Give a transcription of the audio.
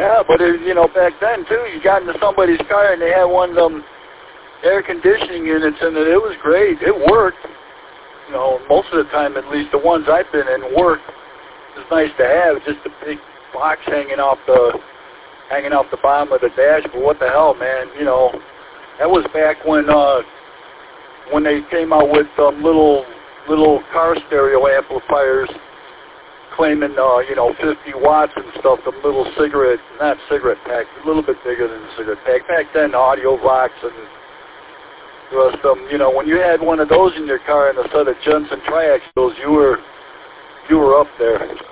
Yeah, but you know, back then too, you got into somebody's car and they had one of them air conditioning units in it. It was great. It worked. You know, most of the time, at least the ones I've been in, worked. It was nice to have just a big box hanging off the bottom of the dash. But what the hell, man? You know, that was back when they came out with little car stereo amplifiers, claiming, you know, 50 watts and stuff, the little not cigarette pack, a little bit bigger than a cigarette pack. Back then, Audio Vox and the rest of them, you know, when you had one of those in your car and a set of Jensen triaxles, you were up there.